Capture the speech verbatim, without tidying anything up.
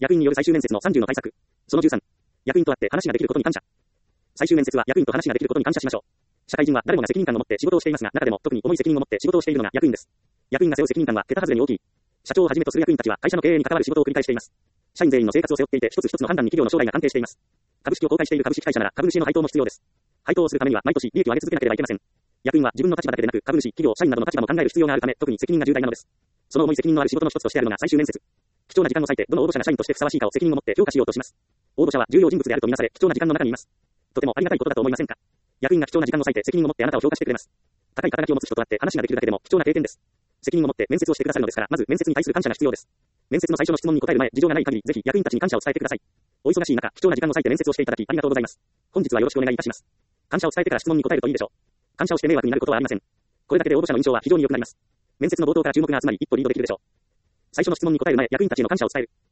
役員による最終面接のさんじゅうの対策。そのじゅうさん。役員と会って話ができることに感謝。最終面接は役員と話ができることに感謝しましょう。社会人は誰もが責任感を持って仕事をしていますが、中でも特に重い責任を持って仕事をしているのが役員です。役員が背負う責任感は桁外れに大きい。社長をはじめとする役員たちは会社の経営に関わる仕事を繰り返しています。社員全員の生活を背負っていて、一つ一つの判断に企業の将来が関係しています。株式を公開している株式会社なら株主への配当も必要です。配当をするためには毎年利益を上げ続けなければいけません。役員は自分の立場だけでなく、株主、企業、社員などの立場も考える必要があるため、特に責任が重大なのです。その重い責任のある仕事の一つとしてあるのが最終面接。貴重な時間を割いて、どの応募者が社員としてふさわしいかを責任を持って評価しようとします。応募者は重要人物であるとみなされ、貴重な時間の中にいます。とてもありがたいことだと思いませんか？役員が貴重な時間を割いて責任を持ってあなたを評価してくれます。高い肩書きを持つ人と会って話ができるだけでも貴重な経験です。責任を持って面接をしてくださるのですから、まず面接に対する感謝が必要です。面接の最初の質問に答える前、事情がない限り、ぜひ役員たちに感謝を伝えてください。お忙しい中、貴重な時間を割いて面接をしていただき、ありがとうございます。本日はよろしくお願いいたします。感謝を伝えてから質問に答えるといいでしょう。感謝をして迷惑になることはありません。これだけで応募者の印象は非常に良くなります。面接の冒頭から注目が集まり、一歩リードできるでしょう。最初の質問に答える前、役員たちへの感謝を伝える。